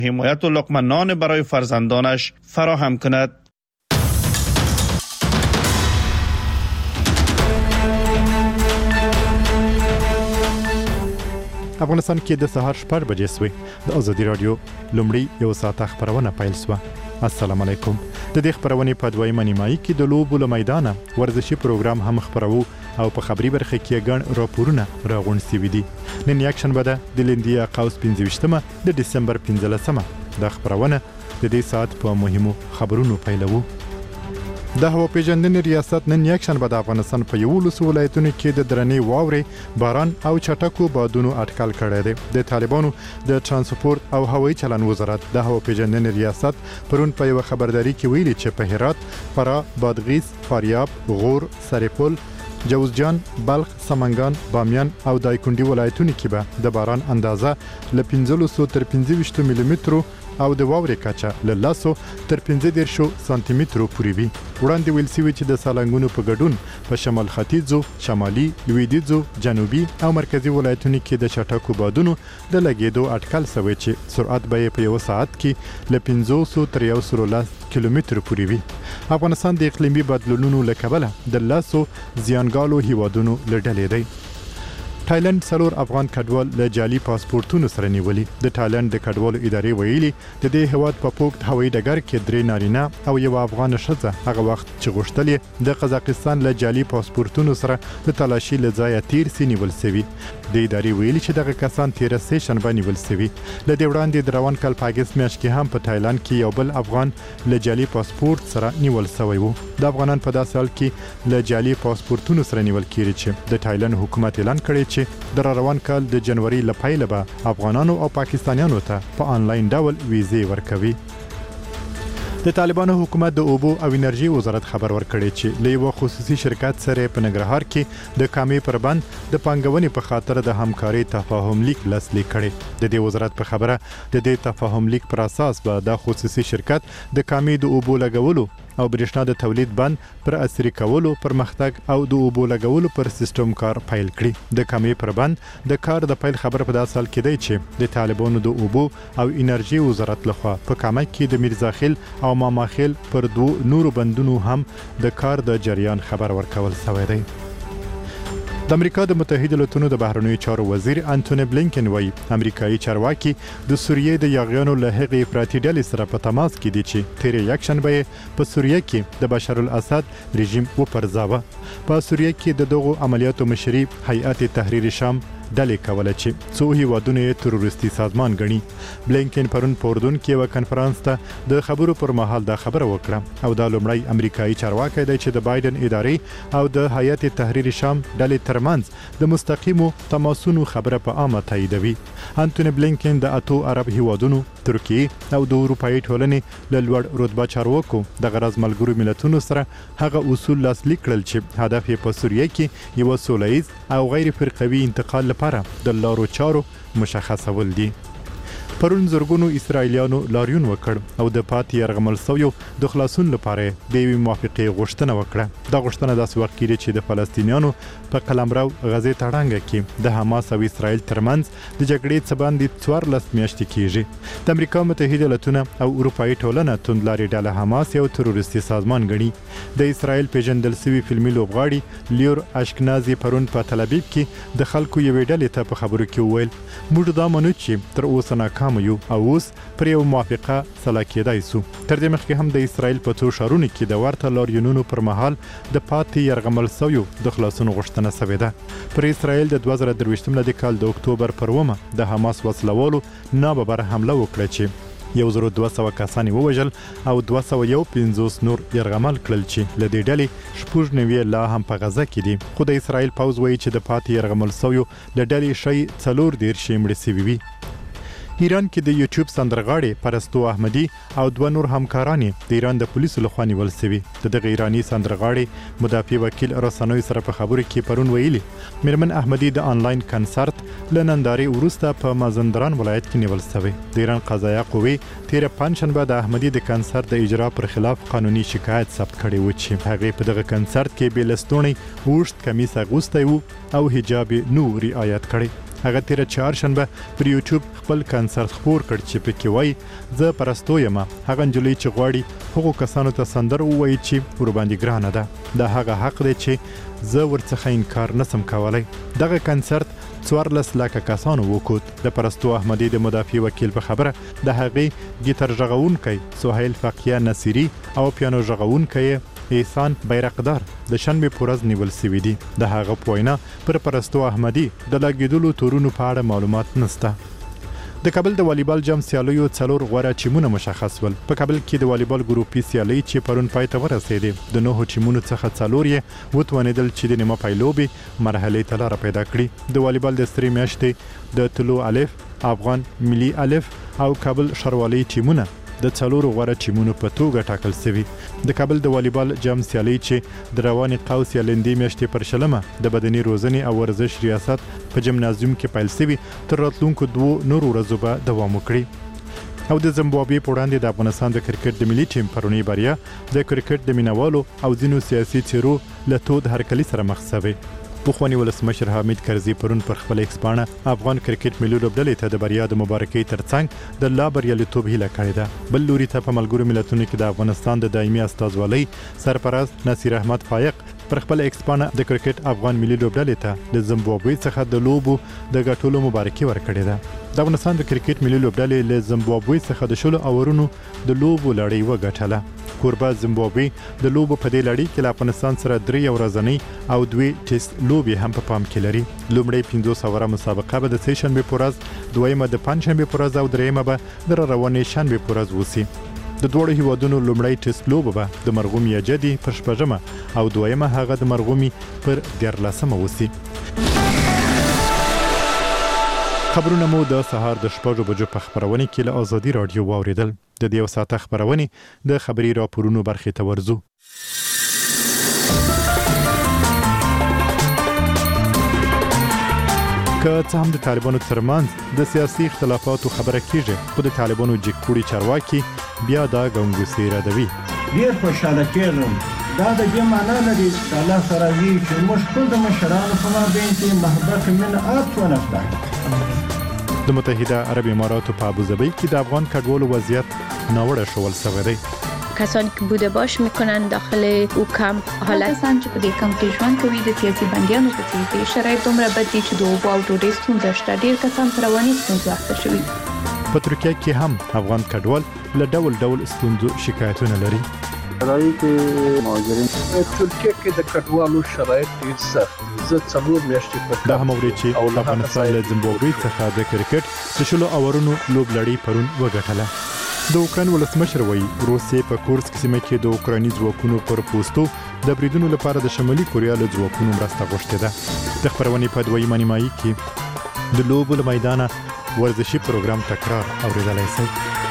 حمایت و لقمه نان برای فرزندانش فراهم کند. افغانستان کې د سهار 8 بجې سوی د ازادي رادیو لومړی یو ساعت خبرونه پیل سو. السلام علیکم. د دې خبرونه په دویمه نیمایي کې د لوبو له میدانه ورزشي پروګرام هم خبرو او په خبري برخه کې ګڼ راپورونه راغونډ شوي دي. نن یک شنبه ده د لیندیا قوس 15مه د دسمبر 15مه د خبرونه د دې ساعت په مهمو خبرونو پیلوو. د هوا پیژندنې ریاست نن یک شنبه د افغانستان په 11 ولایتونو کې د درنې واورې، باران او چټکو بادونو اټکل کړی دی. د طالبانو د ترانسپورت او هوایي چلن وزارت د هوا پیژندنې ریاست پرون په یو خبرداري کې ویلي چې په هرات، فراه، بادغیس، فاریاب، غور، سرپل، جوزجان، بلخ، سمنګان، بامیان او دایکنډي ولایتونو کې به د باران اندازه له 15 تر 25 ملي مترو او د واورې کچه له 10 تر 15 سانتي مترو پورې وي. وړاندې ویل شوی چې د سالنګونو په ګډون په شمال ختیځو، شمالي، لویدیځو، جنوبي او مرکزي ولایتونو کې د چټکو بادونو د لګیدو اټکل شوی چې سرعت به په یو ساعت کې له 500 تر 110 کیلومتر پورې وي. افغانستان د اقلیمي بدلونونو له کبله د 10 زیانګالو هیوادونو له ډلې دی. تایلند څلور افغان کډوال له جعلي پاسپورتونو سره نیولي. د تایلند د کډوالو ادارې ویلي د دې هیواد په پوکټ هوایي ډګر کې 3 نارینه او یو افغان ښځه هغه وخت چې غوښتل د قزاقستان له جعلي پاسپورتونو سره د تلاشي له ځایه تیر سي نیول شوي. د ادارې ویلي چې دغه کسان 13 شنبه نیول شوي. له دې وړاندې د روان کال په اګست میاشت کې هم په تایلند کې یو بل افغان له جعلي پاسپورت سره نیول شوی وو. د افغانان په داسې حال کې له جعلي پاسپورتونو سره نیول کیږي چې د تایلند حکومت اعلان کړی چې د روان کال د جنوري لپاره به افغانانو او پاکستانیانو ته په آنلاین ډول ویزې ورکوي. د طالبانو حکومت د اوبو او انرژي وزارت خبر ورکړی چې له یو خصوصي شرکت سره په ننګرهار کې د کامې پر بند د پانګونې په خاطر د همکاري تفاهم لیک لاسلیک کړي. د دې وزارت په خبره د دې تفاهم لیک پر اساس به د خصوصي شرکت د کامې د اوبو لګولو او برېښنا د تولید بند پر عصري کولو پرمختګ او د اوبو لګولو پر سیستم کار پیل کړي. د کامې پر بند د کار د پیل خبر په داسې حال کې دی چې د طالبانو د اوبو او انرژي وزارت لخوا په کامه کې د میرزاخیل او ماماخیل پر 2 نورو بندونو هم د کار د جریان خبر ورکول شوی دی. د امریکا د متحده ایالاتو د بهرنیو چارو وزیر انټونی بلینکن وایي امریکایي چارواکي د سوریې د یاغیانو له هغې افراطي ډلې سره په تماس کې دي چې تیرې یک شنبه په سوریه کې د بشار الاسد رژیم وپرځاوه. په سوریه کې د دغو عملیاتو مشري هیئت تحریر شام ډلې کوله چې څو هیوادونه یې تروریستي سازمان ګڼي. بلینکن پرون په اردن کې یو کنفرانس ته د خبرو پر مهال دا خبره وکړه او دا لومړی امریکایي چارواکي دی چې د بایدن ادارې او د هیئت تحریر شام ډلې ترمنځ د مستقیمو تماسونو خبره په عامه تاییدوي. انټونی بلینکن د اتو عرب هیوادونو، ترکیه او د اروپایي ټولنې له لوړ رتبه چارواکو د غرض ملګرو ملتونو سره هغه اصول لاسلیک کړل چې هدف یې په سوریه کې یو سولهییز او غیر فرقوي انتقال لپاره د لارو چارو مشخصول دي. پرون زرګونو اسرایلیانو لاریون وکړ او د پاتې یرغمل شویو د خلاصون لپاره د یوې موافقې غوښتنه وکړه. دا غوښتنه داسې وخت کېږي چې د فلسطینیانو په قلمرو غزې تړانګه کې د حماس او اسرایل ترمنځ د جګړې څه باندې 14 میاشتې کېږي. د امریکا متحده ایالاتونه او اروپایي ټولنه توندلارې ډله حماس یو تروریستي سازمان ګڼي. د اسرایل پیژندل شوی فلمي لوبغاړي لیور اشکنازي پرون په تل ابیب کې د خلکو یوې ډلې ته په خبرو کې وویل موږ دا منو چې تر اوسه ناکام یو او اوس پر یو موافقه سلا کېدای سو. تر دې مخکې هم د اسرایل په څو ښارونو کې د ورته لاریونونو پر مهال د پاتې یرغمل شویو د خلاصون غوښتنه شوې ده. پر اسرایل د 2023 کال د اکتوبر پر 1 د حماس وسلوالو ناببره حمله وکړه چې 1200 کسان ووژل او 250 نور یرغمل کړل چې له دې ډلې 90 لا هم په غزه کې دي. خو د اسرایل پوځ وایي چې د پاتې یرغمل شویو له ډلې شي 40 مړه شوي وي. ایران کې د یوټیوب سندرغاړي پرستو احمدي او 2 نور همکاران د ایران د پولیسو لخوا نیول شوي. دغه ایرانی سندرغاړي مدافع وکیل رسنوي سره په خبرو کې پرون ویلي میرمن احمدي د آنلاین کنسرت له نندارې وروسته په مازندران ولایت کې نیول شوی. د ایران قضایه قوې تیر پنځشنبه د احمدي د کنسرت د اجرا پر خلاف قانوني شکایت ثبت کړی و چې هغه په دغه کنسرت کې بلستونی وشت کمیس اغوستی وو او حجاب نو رعایت کړی. هغه تیر چهارشنبه پر یوټیوب خپل کنسرت خپور کړ چې پکې وایي زه پرستو یم. هغه نجلۍ چې غواړي هغو کسانو ته سندره ووایي چې ور باندې ګرانه ده. دا هغه حق دی چې زه ورڅخه انکار نسم کولای. دغه کنسرت 14 لکه کسانو وکوت. د پرستو احمدي د مدافع وکیل په خبره د هغې ګیتار ژغونکی سهیل فقیه نصیری او پیانو ژغونکی احسان بیرقدار د شنبه پورز نیول سوي دي. د هغه پوینا پر پرستو احمدي د لګیدلو تورونو په اړه معلومات نشته. د کابل د والیبال جام سیالیو 4 غوړه ټیمونه مشخص ول. په کابل کې د والیبال ګروپي سیالي چې پرون پای ته ورسېده د 9 ټیمونو څخه 4 یې وتوانیدل چې د نیمه پایلوبي مرحله ته لار پیدا کړي. د والیبال د ستري میاشتې د طلوع الف، افغان ملي الف او کابل شروالي ټیمونه د 4 غوړه ټیمونو په توګه ټاکل شوی. د کابل د والیبال جام سیالي چې د رواني قوس یا لندې میاشتې پر شلمه د بدني روزنې او ورزش ریاست په جمنازیوم کې پیل شوی تر راتلونکو 2 نورو ورځو به دوام وکړي. او د زیمبابوې په وړاندې د افغانستان د کرکټ د ملي ټیم پرونی بریا د کرکټ د مینوالو او ځینو سیاسي چیرو له تود هرکلی سره مخ شوی. پخوانی ولسمشر حامد کرزي پرون پر خپل ایکس باندې افغان کرکټ ملي لوبډلې ته د بریا د مبارکۍ ترڅنګ د لا بریالیتوب هیله کړې ده. بل لوري ته په ملګرو ملتونو کې د افغانستان د دایمي استازولۍ سرپرست نصیر احمد فایق پر خپل ایکس باندې د کرکټ افغان ملي لوبډلې ته د زیمبابوې څخه د لوبو د ګټلو مبارکي ورکړې ده. د افغانستان د کرکټ ملي لوبډلې له زیمبابوې څخه د شلو اورونو د لوبو لړۍ وګټله. کوربه زیمبابوې د لوبو په دې لړۍ کې له افغانستان سره 3 ورځنۍ او 2 ټیسټ لوبي هم په پام کې لري. لومړی 500 اوره مسابقه به د سهشنبه پورز، دویمه د پنځشنبه پورز او دریمه به د روانې شنبه پورز وسی. د دوړو هیوادونو لومړی ټیسټ لوب به د مرغومی جدي پر شپږمه او دویمه هغه د مرغومی پر 14مه وسی. خبرونه مو د سهار د 6 بجو په خبرونه کې له ازادي رادیو واوریدل. د دې وساته خبرونه د خبري راپورونو برخې ته ورزو. که څه هم د طالبانو ترمنځ د سیاسي اختلافاتو خبره کیږي خو د طالبانو جګپوړي چارواکي بیا دا ګنګوسې ردوي. ډیر خوشاله کېږم. دا د دې معنا لري چې الله سره وی چې موږ خپل د مشرانو په مابین کې محبت من عطف ونفرح. د متحده عرب اماراتو په ابوظبی کې د افغان کډوالو وضعیت ناوړه شول شوی دی. کسانی که بوده باش میکنن داخل او کمپ حالت کسانی چې په دې کمپ کې ژوند کوي د سیاسي بندیانو په څیر دي. شرایط دومره بد دي چې د اوبو او ډوډۍ ستونزه شته. ډېر کسان پر رواني ستونزو اخته شوي. په ترکیه کې هم افغان کډوال له ډول ستونزو شکایتونه لري. شرایط مهاجرین ترکیه کې د کډوالو شرایط ډېر سخت دي. زه 4 میاشتې په دا هم اوري چې افغانستان له زیمبابوې څخه د کرکټ د شلو اورونو لوب لړۍ پرون وګټله. د اوکران ولسمشر وایي روسیې په کورسک سیمه کې د اوکراني ځواکونو پر پوستو د بریدونو لپاره د شمالي کوریا له ځواکونو مرسته غوښتې ده. د خبرونې په دویمه نیمایي کې د لوبو له میدانه ورزشي پروګرام تکرار اوریدلای شئ.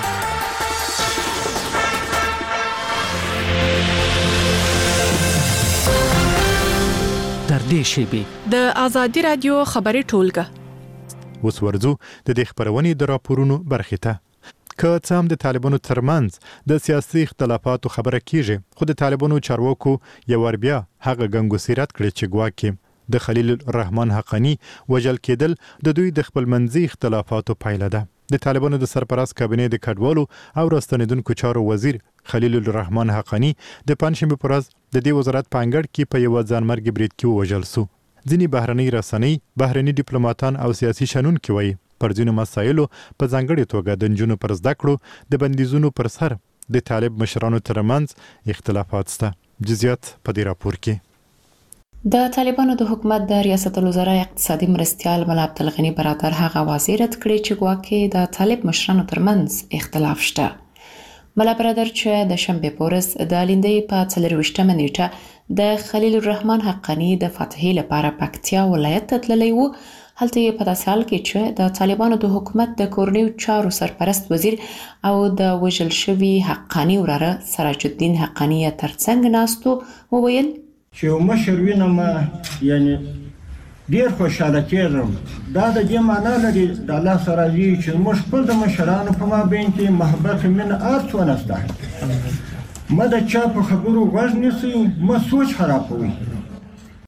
در دې شیبې د ازادي رادیو خبري ټولګه اوس ورځو د دې خبرونې د راپورونو برخې ته. که څه هم د طالبانو ترمنځ د سیاسي اختلافاتو خبره کیږي خو د طالبانو چارواکو یو ور بیا هغه ګنګوسې رد کړي چې ګواکې د خلیل الرحمن حقانی وژل کېدل د دوی د خپل منځي اختلافاتو پایله ده. د طالبانو د سرپرست کابینې د کډوالو او راستنیدونکو چارو وزیر خلیل الرحمن حقانی د پنځشنبه پر ورځ د دې وزارت په انګړ کې په یو ځانمرګي برید کې وژل شو. ځینې بهرنۍ رسنۍ، بهرني ډیپلوماټان او سیاسي شنونکي وایي پر ځینو مسایلو په ځانګړې توګه د نجونو پر زده کړو د بندیزونو پر سر د طالب مشرانو ترمنځ اختلافات شته. جزئیات په دې راپور کې. د طالبانو د حکومت د ریاست الوزرا اقتصادي مرستیال ملا عبدالغنی برادر هغه واضح رد کړی چې ګواکې د طالب مشرانو ترمنځ اختلاف شته. ملا برادر چې د شنبه په ورځ د لیندۍ په 24مه نیټه د خلیل الرحمن حقانی د فتحې لپاره پکتیا ولایت ته تللی و. هلته یې په داسې حال کې چې د طالبانو د حکومت د کورنیو چارو سرپرست وزیر او د وژل شوي حقانی وراره سراج الدین حقانی ترڅنګ ناستو وویل چې یو مشر وینم یعنی ډیر خوشاله کېږم. دا د دې معنا لري د الله سره وی چې موږ خپل د مشرانو په مابین کې محبت من عطف ونفرح. ما د چا په خبرو غوږ نیسئ، ما سوچ خرابوي.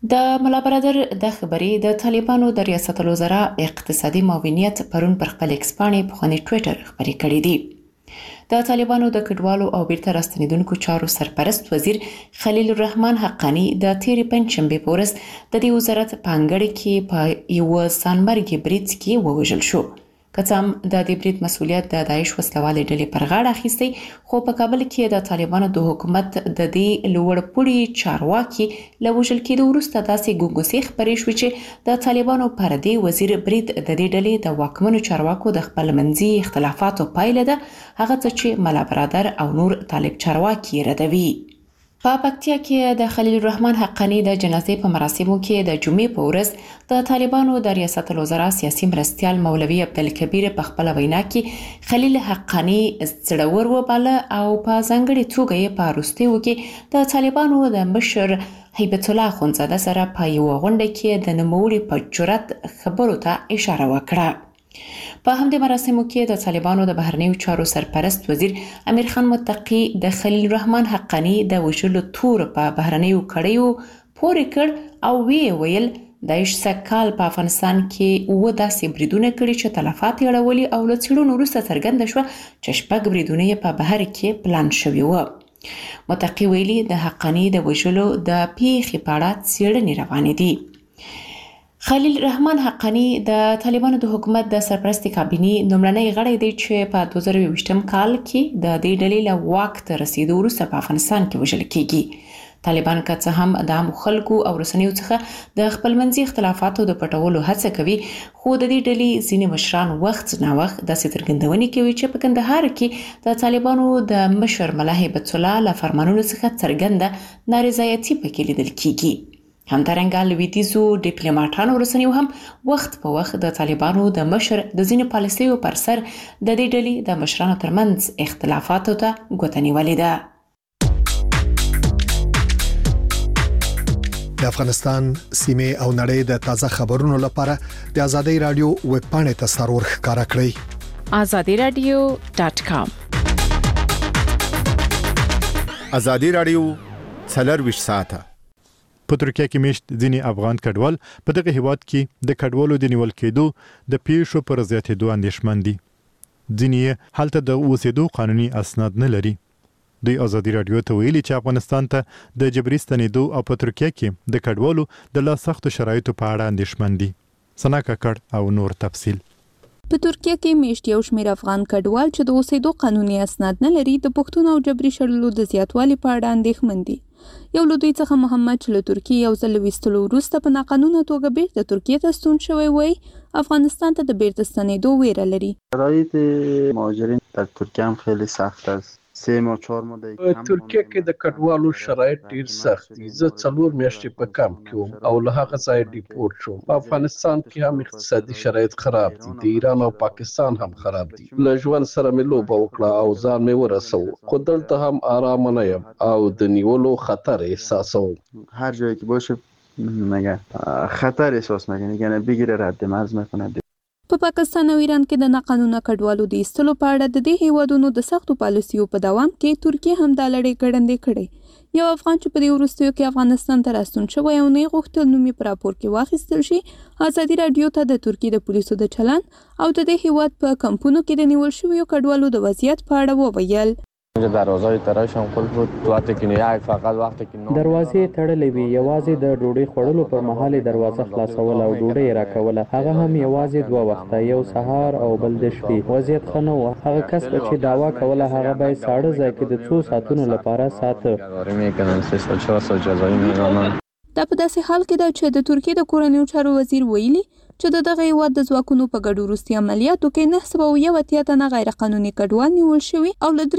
د ملا برادر د خبرې د طالبانو د ریاست الوزرا اقتصادي معاونیت پرون پر خپل ایکس پاڼې په خوني ټوئیټر خبرې کړې دي. د طالبانو د کډوالو او بیرته راستنیدونکو چارو سرپرست وزیر خلیل الرحمن حقانی د تیری پنځشنبه په ورځ د دې وزارت په انګړ کې په یو سانمرګ برید کې ووژل شو. کڅام د دې برید مسولیت د داعش وسلوالې ډلې پر غاړه اخیستی، خو په کابل کې د طالبانو د حکومت د دې لوړپوړي چارواکي له وژل کېدو وروسته داسې ګونګوسې خبرې شوې چې د طالبانو پر دې وزیر برید د دې ډلې د واکمنو چارواکو د خپل منځي اختلافاتو پایله ده، هغه څه چې ملا برادر او نور طالب چارواکي ردوي. په پکتیا کې د خلیل الرحمن حقانی د جنازې په مراسمو کې د جمعې په ورځ د طالبانو د ریاست الوزرا سیاسي مرستیال مولوي عبدالکبیر په خپل وینا کې خلیل حقانی زړور وباله او په ځانګړي توګه یې په وروستیو کې د طالبانو د مشر هیبت الله خونزاده سره په یو غونډه کې د نوموړي په جرأت خبرو ته اشاره وکړه. په همدې مراسمو کې د طالبانو د بهرنیو چارو سرپرست وزیر امیر خان متقی د خلیل الرحمن حقانی د وژلو تور په بهرنیو کړیو پورې کړ او ویل د سکهال په افغانستان کې و داسې بریدونه کړي چې تلفات یې اړولي او له څېړنو وروسته څرګنده شوه چې شپږ بریدونه یې په بهر کې پلان شوي وو. متقی ویلي د حقانی د وژلو د پیښې په اړه څېړنې روانې دي. خلیل الرحمن حقانی د طالبانو د حکومت د سرپرستی کابینې لومړنی غړی دی چې په 2022م کال کې د دې ډلې له واک ته رسیدو وروسته په افغانستان کې وژل کیږي. طالبان که څه هم د عامو خلکو او رسنیو څخه د خپلمنځي اختلافاتو د پټولو هڅه کوي، خو د دې ډلې ځینې مشران وخت نه وخت داسې څرګندونې کوي چې په کندهار کې د طالبانو د مشر ملا هیبت الله له فرمانونو څخه څرګنده نارضایتي پکې لیدل کیږي. همدارنګه لویدیزو ډیپلوماټانو رسنیو هم وخت په وخت د طالبانو د مشر د ځینو پالیسیو پر سر د دې ډلې د مشرانو ترمنځ اختلافاتو ته ګوته نیولې ده. د افغانستان سیمه او نړۍ د تازه خبرونو لپاره د ازادي رادیو ویب پاڼې ته سرور ښکارا کړئ azadiradio.com. ازادي رادیو څلور ساعته. په ترکیه کې میشت ځینی افغان کډوال په دغه هیواد کې د کډوالو د نیول کېدو د پیښو پر زیاتېدو اندېښمن دي. ځینی حالت د اوسېدو قانوني اسناد نه لري. دوی ازادي رادیو ته ویلي چې افغانستان ته د جبري ستنېدو او په ترکیه کې د کډوالو د لا سختو شرایطو په اړه اندېښمن دي. سنا ککړ او نور تفصیل. په ترکیه کې میشت یو شمېر افغان کډوال چې د اوسېدو قانوني اسناد نه لري د پښتون او جبري شړلو د زیاتوالي په اړه اندېښمن دي. یو له دوی څخه محمد چې له ترکیې یو ځل ویستلو وروسته په ناقانونه توګه بیرته ترکیې ته ستون شوی وای، افغانستان ته د بیرته ستنېدو ویره لري. شرایط مهاجرین در ترکیه هم خیلی سخت است. 3 ماه 4 ماه په ترکیه کې د کډوالو شرایط ډیر سخت دي. زه 4 میاشتې په کمپ کې وم او له هغه ځایه ډیپورت شوم. په افغانستان کې هم اقتصادي شرایط خراب دي. د ایران او پاکستان هم خراب دي. له ژوند سره مې لوبه وکړه او ځان مې ورسوه، خو دلته هم آرام نه یم او د نیولو خطر احساسوم. هر جایی که باشه مگه خطر احساس میکنه، یعنی بگیره رد مرز میکنه. په پاکستان او ایران کې د ناقانونه کډوالو د ایستلو په اړه د دې هیوادونو د سختو پالیسیو په دوام کې ترکیه هم د لړۍ ګړندې کړې. یو افغان چې په دې وروستیو کې افغانستان ته راستون شوی او نه غوښتل نوم یې په راپور کې واخیستل شي، ازادي رادیو ته د ترکیې د پولیسو د چلن او د دې هیواد په کمپونو کې د نیول شویو کډوالو د وضعیت په اړه وویل. دروازه تراشم خپل بود وقتی که نه فقط وقتی که دروازې تړلې وي، یوازې د ډوډۍ خوړلو پر مهال دروازه خلاصول او ډوډۍ راکوله، هغه هم یوازې 2 وخته، یو سهار او بل د شپې. وضعیت ښه نه و. هغه کس چې دعوا کوله هغه به ساړه ځای کې د 2 ساعتونو لپاره ساته. دا په داسې حال کې ده چې د ترکیې د کورنیو چارو وزیر ویلي چې دغه هیواد د ځواکونو په ګډو وروستي عملیاتو کې 981 تنه غیر قانوني کډوال نیول شوي او له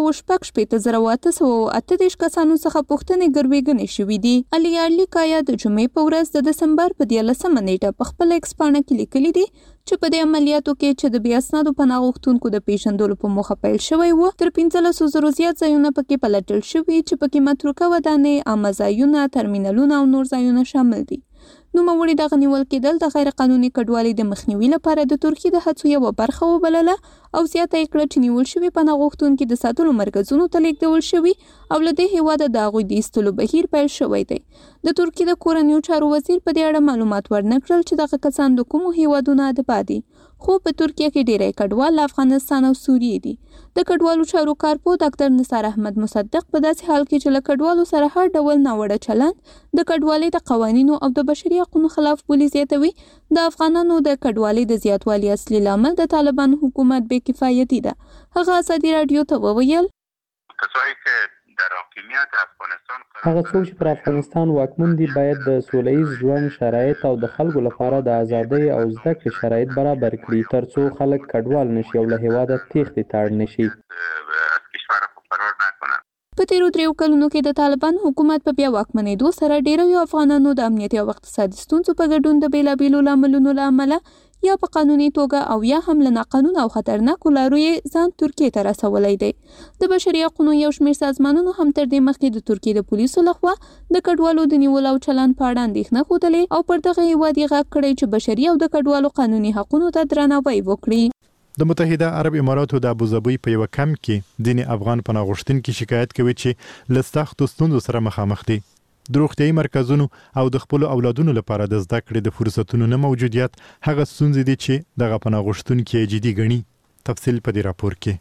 348,838 کسانو څخه پوښتنې ګروېږنې شوې دي. علي یارلیکایا د جمعې په ورځ د دسمبر په 13 نیټه په خپل ایکس پاڼه کې لیکلي دي چې په دې عملیاتو کې چې د بې اسنادو پناه غوښتونکو د پیژندلو په موخه پیل شوی و، تر 15,000 زیات ځایونه پکې پلټل شوي چې پکې متروکه ودانۍ، عامه ځایونه، ترمینلونه او نور ځایونه شامل دي. نوموړي دغه نیول کېدل د غیر قانوني کډوالۍ د مخنیوي لپاره د ترکیې د هڅو یوه برخه وبلله او زیاته یې کړه چې نیول شوي پناه غوښتونکي د ساتلو مرکزونو ته لیږدول شوي او له دې هېواده د هغوی د ایستلو بهیر پیل شوی دی. د ترکیې د کورنیو چارو وزیر په دې اړه معلومات ورنه کړل چې دغه کسان د کومو هېوادونو ادبا دي، خو په ترکیه کې ډیری کډوال افغانستان او سوریې دي. د کډوالو چارو کارپو ډاکټر نثار احمد مصدق په داسې حال کې چې له کډوالو سره هر ډول ناوړه چلند د کډوالۍ د قوانینو او د بشري حقوقو خلاف بولي زیاتوي، د افغانانو د کډوالۍ د زیاتوالي اصلي لامل د طالبانو حکومت بې کفایتي ده. هغه ازادي راډیو ته وویل هغه څوک چې پر افغانستان واکمن دي باید د سولهییز ژوند شرایط او د خلکو لپاره د ازادۍ او زده کړې شرایط برابر کړي ترڅو خلک کډوال نشي او له هېواده تېښتې ته اړ نشي. په تیرو 3 کلونو کې د طالبان حکومت په بیا واکمنېدو سره ډیرو افغانانو د امنیتي او اقتصادي ستونزو په ګډون د بیلابیلو لاملونو له امله یا په قانوني توګه او یا هم له ناقانونه او خطرناکو لارو یې ځان ترکیې ته رسولی دی. د بشري حقوقو یو شمېر سازمانونو هم تر دې مخکې د ترکیې د پولیسو لخوا د کډوالو د نیولو او چلند په اړه اندېښنه ښودلې او پر دغه هېواد یې غږ کړی چې بشري او د کډوالو قانوني حقونو ته درناوی وکړي. د متحده عرب اماراتو د ابوظبي په یو کمپ کې ځینې افغان پناه غوښتونکي شکایت کوي چې له سختو ستونزو سره مخامخ دي. د روغتیايي مرکزونو او د خپل اولادونو لپاره د زده کړې د فرصتونو نه موجودیت هغه ستونزې دي چې دغه پناه غوښتونکي جدي ګڼي. تفصیل په دې راپور کې.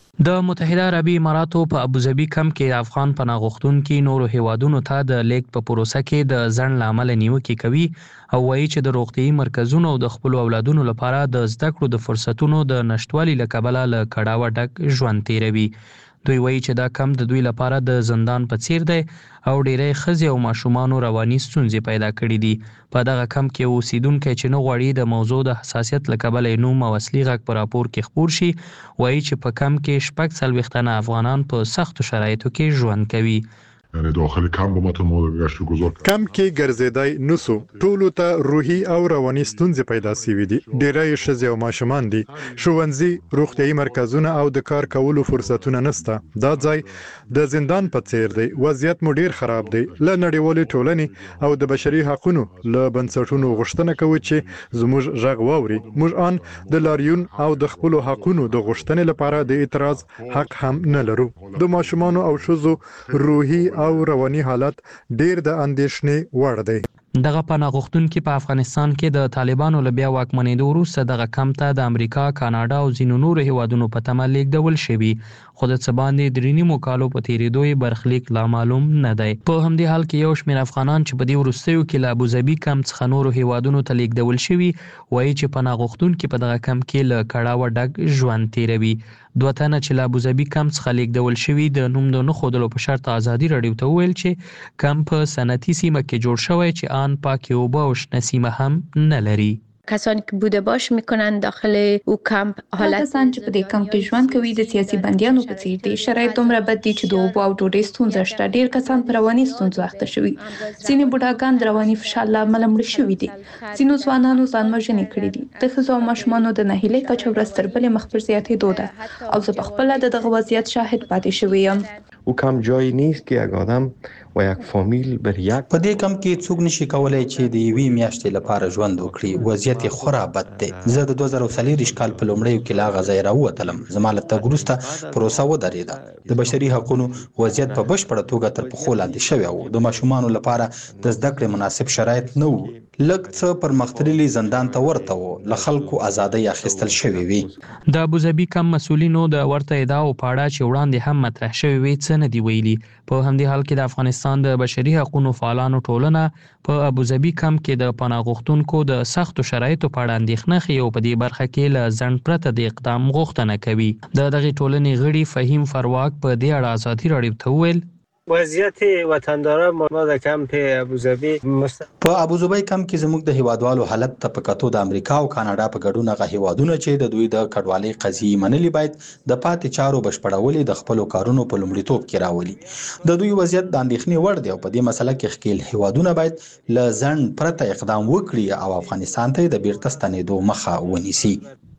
د متحده عربي اماراتو په ابوظبي کمپ کې افغان پناه غوښتونکي نورو هیوادونو ته د لیږد په پروسه کې د ځنډ له امله نیوکې کوي او وایي چې د روغتیايي مرکزونو او د خپلو اولادونو لپاره د زده کړو د فرصتونو د نشتوالي له کبله له کړاوه ډک ژوند تیروي. دوی وایي چې دا کم د دوی لپاره د زندان په څیر دی او ډیری ښځې او ماشومانو رواني ستونزې پیدا کړي دي. په دغه کم کې اوسیدونکی چې نه غواړي د موضوع د حساسیت له کبله یې نوم او اصلي غږ په راپور کې خپور شي، وایي چې په کم کې 46 تنه افغانان په سختو شرایطو کې ژوند کوي. یعنی داخل کم با ما تا گشت و گذار کم کې ګرځېدای نسو ټولو ته روحي او رواني ستونزې پیدا سوي دي. ډیری ښځې او ماشومان دي. ښوونځي، روغتیايي مرکزونه او د کار کولو فرصتونه نشته. دا ځای د زندان په څیر دی. وضعیت مو ډیر خراب دی. له نړیوالې ټولنې او د بشري حقوقو له بنسټونو غوښتنه کوي چې زموږ غږ واوري. موږ ان د لاریون او د خپل حقوقو د غوښتنې لپاره د اعتراض حق هم نه لرو. د ماشومان او ښځو روحي او رواني حالت ډیر د اندېښنې وړ دی. دغه پناه غوښتونکي په افغانستان کې د طالبانو له بیا واکمنېدو وروسته دغه کمپ ته د امریکا، کاناډا او ځینو نورو هیوادونو په تمه لیږدول شوي، خو د څه باندې 3 کالو په تېرېدو یې برخلیک لا معلوم نه دی. په همدې حال کې یو شمېر افغانان چې په دې وروستیو کې له ابوظبي کمپ څخه نورو هیوادونو ته لیږدول شوي، وایي چې پناه غوښتونکي په دغه کمپ کې له کړاوه ډک ژوند تیروي. 2 تنه چې له ابوظبي کمپ څخه لیږدول شوي د نوم د نه ښودلو په شرط ازادي راډیو ته وویل چې کمپ په صنعتي سیمه کې جوړ شوی چې آن پاکې اوبه او شنه سیمه هم نه لري. کسانی که بوده باش میکنن داخل او کمپ حالت کسان چې په دې کمپ کې ژوند کوي د سیاسي بندیانو په څیر دي. شرایط دومره بد دي چې د اوبو او ډوډۍ ستونزه شته. ډیر کسان په رواني ستونزو اخته شوي. ځینې بوډاګان د رواني فشار له امله مړه شوي دي. ځینو ځوانانو ځان وژنې کړې دي. د ښځو او ماشومانو د ناهیلۍ کچه ورځ تر بلې مخ پر زیاتېدو ده او زه پخپله د دغه وضعیت شاهد پاتې شوی یم. او کم جایی نیست که یک آدم و یک فامیل بر یک په دې کم کې څوک نشي کولای چې د یوې میاشتې لپاره ژوند وکړي. وضعیت یې خورا بد دی. زه د 2023 کال په لومړیو کې لا غځای راووتلم. زما له تګ وروسته پروسه ودرېده. د بشري حقوقو وضعیت په بشپړه توګه تر پښو لاندې شوی و. د ماشومانو لپاره د زده کړې مناسب شرایط نه وو. لږ څه پرمختللي زندان ته ورته و. له خلکو ازادۍ اخیستل شوې وي. د ابوظبي کم مسؤلینو د ورته ادعاو په اړه چې وړاندې هم مطرح شوې وي څه نه دي ویلي. په همدې حال کې د افغانستان د بشري حقوقو فعالانو ټولنه په ابوظبي کم کې د پناه غوښتونکو د سختو شرایطو په اړه اندېښنه ښیي او په دې برخه کې له ځنډ پرته د اقدام غوښتنه کوي. د دغې ټولنې غړي فهیم فرواک په دې اړه ازادي راډیو ته وویل وضعیت وطنداران ما د کمپ ابوظبي په ابوظبي کمپ کې زموږ د هیوادوالو حالت ته په کتو د امریکا او کاناډا په ګډون هغه هیوادونه چې د دوی د کډوالۍ قضیې منلي باید د پاتې چارو بشپړولې د خپلو کارونو په لومړیتوب کې راولي. د دوی وضعیت د اندېښنې وړ دی او په دې مسله کې ښکېل هیوادونه باید له ځنډ پرته اقدام وکړي او افغانستان ته د بیرته ستنېدو مخه ونیسي.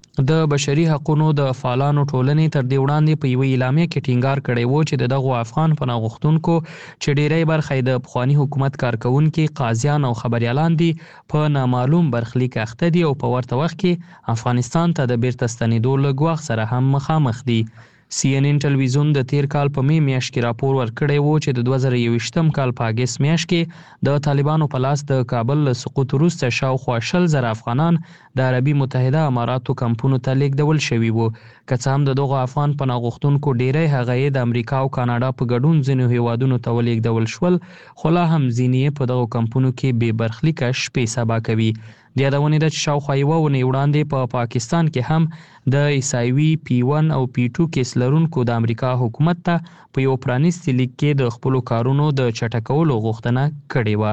د بشري حقوقو د فعالانو ټولنې تر دې وړاندې په یوه اعلامیه کې ټینګار کړی و چې دغه افغان پناه غوښتونکو چې ډیری برخه یې د پخواني حکومت کارکونکي، قاضیان او خبریالان دي، په نامعلوم برخلیک اخته دي او په ورته وخت کې افغانستان ته د بیرته ستنېدو له ګواښ سره هم مخامخ دي. CNN ټلویزیون د تیر کال په می میاشت کې راپور ورکړی و چې د 2021م کال په اګست میاشت کې د طالبانو په لاس د کابل له سقوط وروسته شاوخوا 20,000 افغانان د عربي متحده اماراتو کمپونو ته لیږدول شوي وو. که څه هم د دغو افغان پناه غوښتونکو ډیری هغه یې د امریکا او کاناډا په ګډون ځینو هیوادونو ته ولیږدول شول، خو لا هم ځینې یې په دغو کمپونو کې بې برخلیکه شپې سبا کوي. د یادونې ده چې شاوخوا یوه اونۍ وړاندې په پاکستان کې هم د ایسایوي P1 او P2 کیس لرونکو د امریکا حکومت ته په یو پرانیستي لیک کې د خپلو کارونو د چټکولو غوښتنه کړې وه.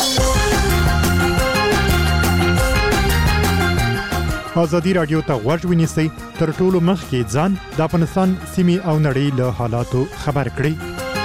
ازادي راډیو ته غوږ ونیسئ، تر ټولو مخکې ځان د افغانستان سیمې او نړۍ له حالاتو خبر کړئ.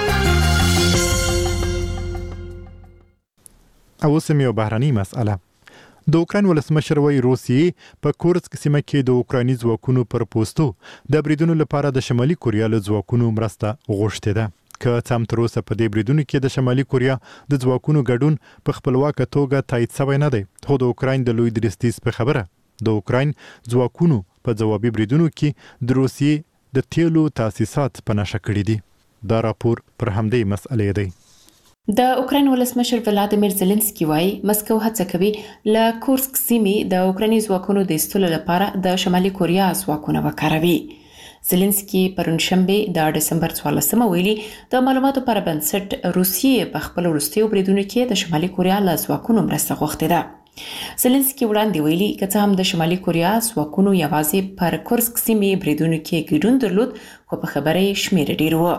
او سیمې او بهرنۍ مسأله. د اوکراین ولسمشر وایي روسیې په کورسک سیمه کې د اوکرایني ځواکونو پر پوستو د بریدونو لپاره د شمالي کوریا له ځواکونو مرسته غوښتې ده. که څه هم تر اوسه په دې بریدونو کې د شمالي کوریا د ځواکونو ګډون په خپلواکه توګه تایید شوی نه دی، خو د اوکراین د لوی درستیز په خبره د اوکراین ځواکونو په ځوابي بریدونو کې د روسیې د تیلو تاسیسات په نښه کړي دي. دا راپور پر همدې مسئلې دی. د اوکراین ولسمشر ولادیمیر زيلنسکي وايي مسکو هڅه کوي له کورسک سیمې د اوکرایني ځواکونو د ایستلو لپاره د شمالي کوریا ځواکونه وکاروي. زيلنسکي پرون شنبه د دسمبر 14 ویلي د معلوماتو پر بنسټ روسیې په خپل وروستیو بریدونو کې د شمالي کوریا له ځواکونو مرسته غوښتې ده. زيلنسکي وړاندې ویلي که څه هم د شمالي کوریا ځواکونو یوازې پر کورسک سیمې بریدونو کې ګډون درلود، خو په خبره یې شمېر ډېر و.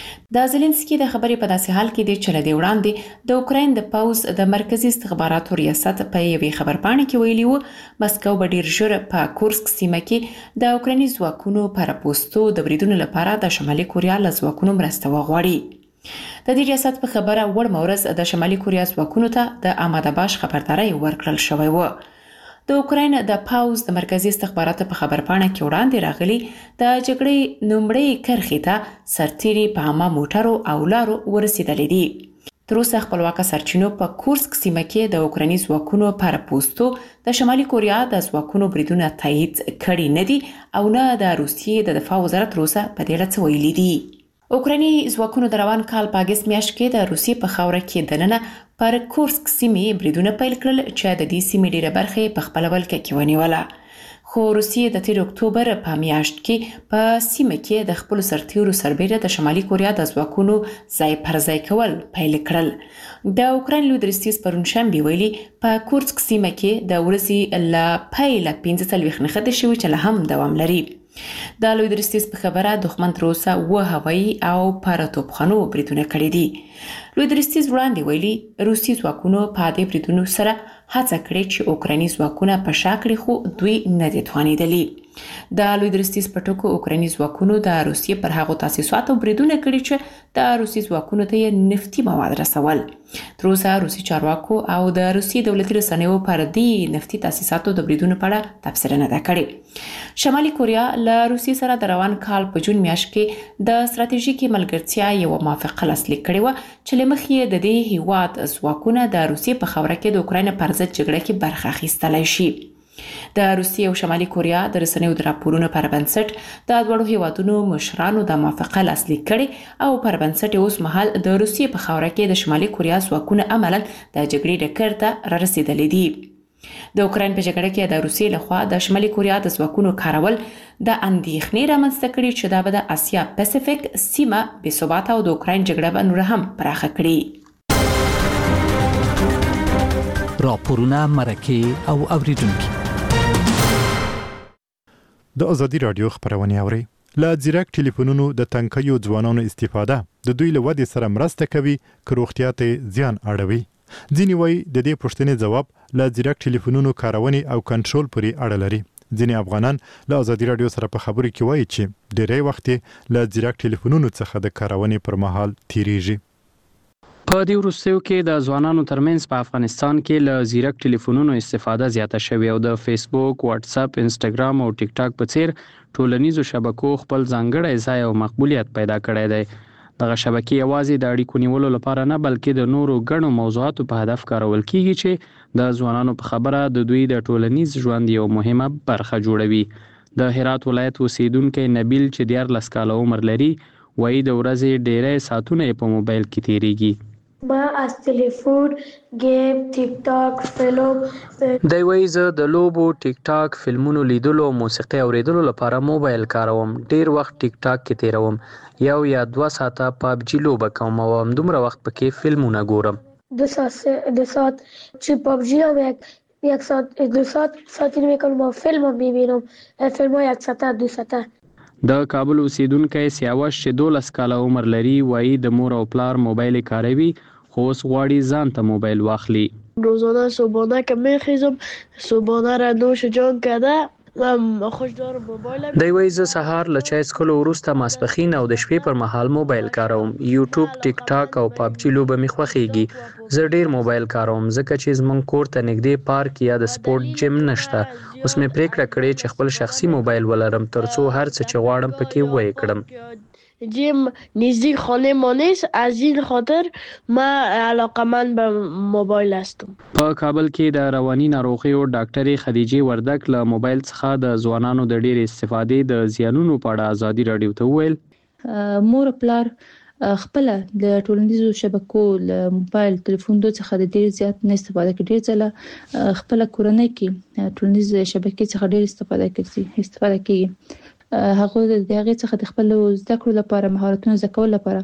د زيلنسکي د خبرې په داسې حال کې دی چې لدې وړاندې د اوکراین د پوز د مرکزی استخباراتو ریاست په یوې خبرپاڼه کې ویلي و مسکو به ډیر ژر په کورسک سیمه کې د اوکرایني ځواکونو پر پوستو د بریدونو لپاره د شمالي کوریا له ځواکونو مرسته وغواړي. د دې ریاست په خبره وړ مورز د شمالي کوریا ځواکونو ته د آماده باش خبرداري ورکړل شوی و. د اوکراین د پاوز د مرکزی استخباراتو په خبرپاڼه کې وړاندې راغلي د جګړې لومړۍ کرښې ته سرتیري په عامه موټرو او لارو ورسېدلي دي. تر اوسه خپلواکه سرچینو په کورسک سیمه کې د اوکرایني ځواکونو پر پوستو د شمالي کوریا د ځواکونو بریدونه تایید کړي نه دي او نه د روسیې د دفاع وزارت تر اوسه په دې اړه څه ویلي دي. اوکرایني ځواکونو د روان کال په اګست میاشت کې د روسیې په خاوره کې دننه پر کورسک سیمې بریدونه پیل کړل چې د دې سیمې ډېره برخه په خپل ولکه کې ونیوله. خو روسیې د 13 اکتوبر په میاشت کې په سیمه کې د خپل سرتیرو سربېره د شمالي کوریا د ځواکونو ځای پر ځای کول پیل کړل. د اوکراین لوی درستیز پرون شنبه ویلي په کورسک سیمه کې د ورځې له پیله 15 نښتې شوي چې لا هم دوام لري. د لوی درستیز په خبره دښمن تر اوسه و هوایي او پاراتوپخانو بریدونه کړي دي. لوی درستیز وړاندې ویلي روسي ځواکونو په دې بریدونو سره هڅه کړې چې اوکرایني ځواکونه په شا کړي، خو دوی نه دي توانېدلي. د لوی درستیز په ټکو اوکرایني ځواکونو د روسیې پر هغو تاسیساتو بریدونه کړي چې د روسي ځواکونو ته یې نفتي مواد رسول. تر اوسه روسي چارواکو او د روسي دولتي رسنیو پر دې نفتي تاسیساتو د بریدونو په اړه تبصره نه ده کړې. شمالي کوریا له روسیې سره د روان کال په جون میاشت کې د ستراتیژیکي ملګرتیا یو موافقه لاسلیک کړې وه چې له مخې یې د دې هیواد ځواکونه د روسیې په خاوره کې د اوکراین پر ضد جګړه کې برخه اخیستلی شي. د روسیې او شمالي کوریا د رسنیو د راپورونو پر بنسټ د دوړو هیوادونو مشرانو د موافقه لاسلیک کړي او پر بنسټ اوس مهال د روسیې په خاوره کې د شمالي کوریا ځواکونه عملاً د جګړې ډګر ته رارسېدلي دي. د اوکراین په جګړه کې د روسیې لخوا د شمالي کوریا د ځواکونو کارول د اندېښنې رامنځته کړي چې دا به د اسیا پاسفیک سیمه بې ثباته او د اوکراین جګړه به نور هم پراخه کړي. راپورونه، مرکې او اوریدونکي د ازادي راډیو خبرونه اوري. له ځیرک ټلیفونونو د تنکیو ځوانانو استفاده د دوی له ودې سره مرسته کوي که روغتیا ته زیان اړوي. ځینې وایي د دې پوښتنې ځواب له ځیرک ټلیفونونو کارونې او کنټرول پورې اړه لري. ځینې افغانان له ازادي راډیو سره په خبرو کې وایي چې ډېری وخت له ځیرک ټلیفونونو څخه د کارونې پر مهال تیریږي. په دې وروستیو کې د ځوانانو ترمنځ په افغانستان کې له زیرک ټلیفونونو استفاده زیاته شوې او د فیسبوک، واتس اپ، انسټاګرام او ټیک ټاک په څیر ټولنیزو شبکو خپل ځانګړی ځای او مقبولیت پیدا کړی دی. دغه شبکې یوازې د اړیکو نیولو لپاره نه بلکې د نورو ګڼو موضوعاتو په هدف کارول کیږي چې د ځوانانو په خبره د دوی د ټولنیز ژوند یو مهمه برخه جوړوي. د هرات ولایت اوسیدونکی نبیل چې 14 کاله عمر لري وایي د ورځې ډیری ساعتونه په موبایل کې تیریږي. ما از تلفن، گیم، ټیک ټاک، فلم دی وایي زه د لوبو، ټیک ټاک، فلمونو لیدلو او موسیقي اوریدلو لپاره موبایل کاروم. ډیر وخت ټیک ټاک کې تیروم. 1 یا 2 ساعته پابجي لوبه کوم او همدومره وخت پکې فلمونه ګورم. 2 ساعت چې پابجي هم 1 ساعت 2 ساعت میکنم و فیلم هم میبینم. فیلم ها 1 ساعت 2 ساعته. د کابل اوسیدونکی سیاوش چې 12 کاله عمر لري وایي د مور او پلار موبایل کاروي خو اوس غواړي ځان ته موبایل واخلي. روزانه صبحانه که میخیزم صبحانه را نوش جان کرده خوش دارم موبایل. دی وایي زه سهار له چای څښلو وروسته ماسپښین او د شپې پر مهال موبایل کاروم. یوټیوب، ټیک ټاک او پابجي لوبه مې خوښیږي. زه ډیر موبایل کاروم ځکه چې زموږ کور ته نږدې پارک یا د سپورت جیم نشته. اوس مې پریکړه کړې چې خپل شخصي موبایل ولرم ترڅو هر څه چې غواړم پکې وایې کړم. جیم نزدیک خانه ما نیست، از این خاطر ما علاقمند به موبایل هستم. په کابل کې د رواني ناروغیو ډاکټرې خدیجې وردک له موبایل څخه د ځوانانو د ډېر استفادې د زیانونو په اړه ازادي راډیو ته وویل. مور پلار خپل د ټولنیزو شبکو له موبایل تلیفون څخه د ډېر زیات نه استفاده کوي. ډېر ځله خپل کورنۍ کې ټولنیزو شبکې څخه ډېر استفاده کوي. هغه د هغه څخه د خپل زده کړو لپاره مهارتونو زده کول لپاره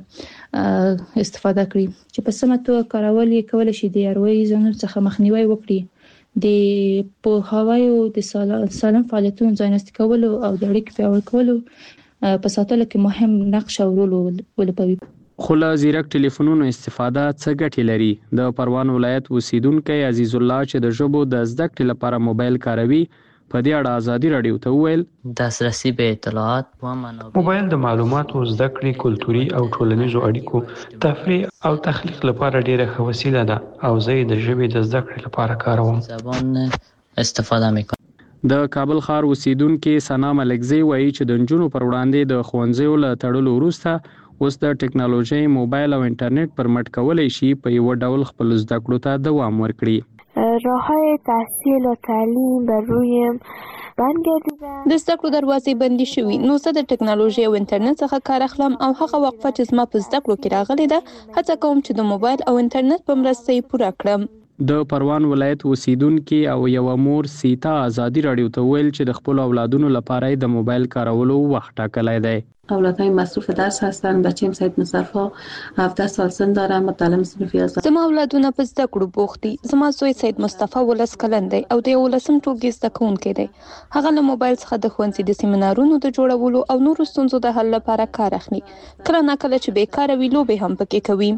استفاده کړي چې په سمه توګه کارول یې کول شي د اړوي ځانونو څخه مخنیوي وکړي. د پوهاوی او د سالم فعالیتونو ځانګړي کول او د اړیکو پیاوړي کول په ساتلو کې مهم نقش او رول ولوبوي. خو له زیرک ټلیفونونو استفاده څه ګټې لري؟ د پروان ولایت اوسیدونکی عزیز الله چې د ژبو د زده کړې لپاره موبایل کاروي په دې اړه ازادي راډیو ته وویل. دسترسی به اطلاعات و منابع موبایل د معلوماتو زده کړې، کلتوري او ټولنیزو اړیکو، تفریح او تخلیق لپاره ډیره ښه وسیله ده او زه د ژبې د زده کړې لپاره کاروم. زبان استفاده میکنم. د کابل ښار اوسیدونکي ثنا ملکزی وایي چې د نجونو پر وړاندې د ښوونځیو له تړلو وروسته اوس د ټکنالوژي، موبایل او انټرنیټ پر مټ کولی شي په یو ډول خپل زده کړو ته دوام ورکړي. راه‌های تحصیل و تعلیم بر روی بند گردیده. د زده کړو دروازې بندي شوي نو زه د ټکنالوژي او انټرنیټ څخه کار اخلم او هغه وقفه چې زما په زده کړو کې راغلې ده هڅه کوم چې د موبایل او انټرنیټ په مرسته یې پوره کړم. د پروان ولایت اوسیدونکي او یو مور سیتا ازادي راډیو ته ویل چې د خپل اولادونو لپاره د موبایل کارولو وخت ټاکلی دی. اولادهای مصروف درس هستند. بچه‌م سید مصطفی 17 سال سن داره، متعلم صنف 11. زما اولادونه په زده کړو بوخت دي. زما زوی سید مصطفی 19 کلن دی او د 11م ټولګي زده کوونکی دی. هغه له موبایل څخه د ښوونځي د سیمینارونو د جوړولو او نورو ستونزو د حل لپاره کار اخلي. کله ناکله چې بیکاره وي لوبې هم پکې کوي.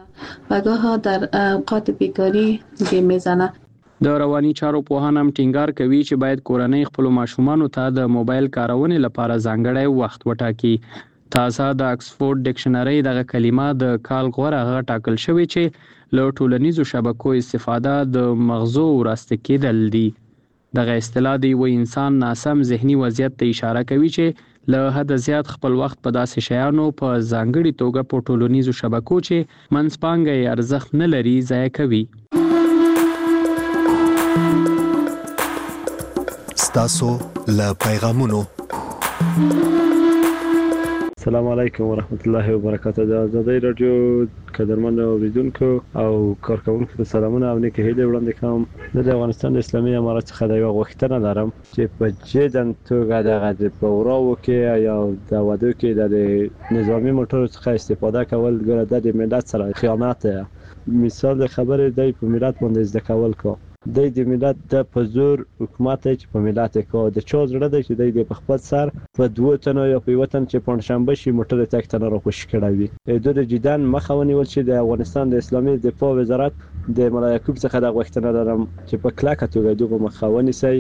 و گاهی در اوقات بیکاری گیم میزنه. د رواني چارو پوهان هم ټینګار کوي چې باید کورنۍ خپل ماشومانو ته د موبایل کارونې لپاره ځانګړی وخت وټاکي. تازه د اکسفورد ډکشنري دغه کلمه د کال غوره هغه ټاکل شوی چې له ټولنیزو شبکو استفاده د مغزو وراسته کېدل دي. دغه اصطلاح د یو انسان ناسم ذهني وضعیت ته اشاره کوي چې له حد زیات خپل وخت په داسې شیانو په ځانګړي توګه په ټولنیزو شبکو چې منځپانګه ارزښت نه لري ضایع کوي. ستاسو له پیغامونو. السلام علیکم ورحمت الله وبرکاته. د آزادۍ رادیو قدرمن اوریدونکو او کارکونکو ته سلامونه او نیکه هیلې وړاندې کوم. زه د افغانستان د اسلامي امارت څخه د یو غوښتنه لرم چې په جدن توګه دغه په وراو کې یا د وادو کې د نظامی موټرو څخه استفاده کول ګره د ملت سره خیانت دی. مثال خبره دی په ملت باندې زده کول کو د ملت د پزور حکومت چې په ملت کو د چا زړه دی چې د په خپل سر په 2 تنو یا په وطن چې پنځشنبه شي موټر تک تنه را خوش کړوي. د جدن مخاوني ول چې د افغانستان د اسلامي دفاع وزارت د مولا یعقوب څخه د غوښتنه لرم چې په کلاکه توګه دغه مخاوني سي.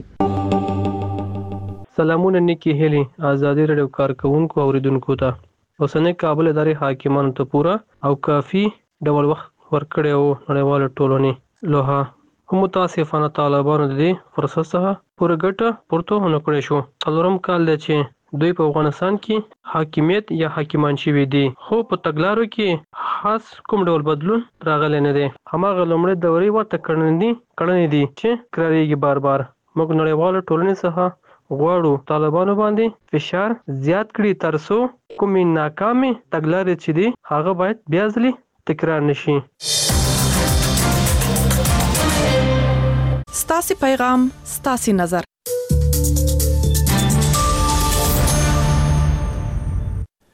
سلامونه نیکی هلی آزادی رادیو کارکونکو اوریدونکو ته. اوسنۍ کابل ادارې حاکمانو ته پورا او کافي ډول وخت ورکړی وو نړیواله ټولنې لوها. خو متاسفانه طالبانو د دې فرصت څخه پوره ګټه پورته ونه کړی شو. څلورم کال دی چې دوی په افغانستان کې حاکمیت یا حاکمان شوي دي، خو په تګلارو کې خاص کوم ډول بدلون راغلی نه دی. هماغه لومړۍ دورې ورته کړنې دي چې تکرارېږي بار بار. موږ نړیواله ټولنې څخه غواړو طالبانو باندې فشار زیات کړي ترڅو کومې ناکامې تګلارې چې دي هغه باید بیا ځلې تکرار نشي. ستاسو پیغام ستاسو نظر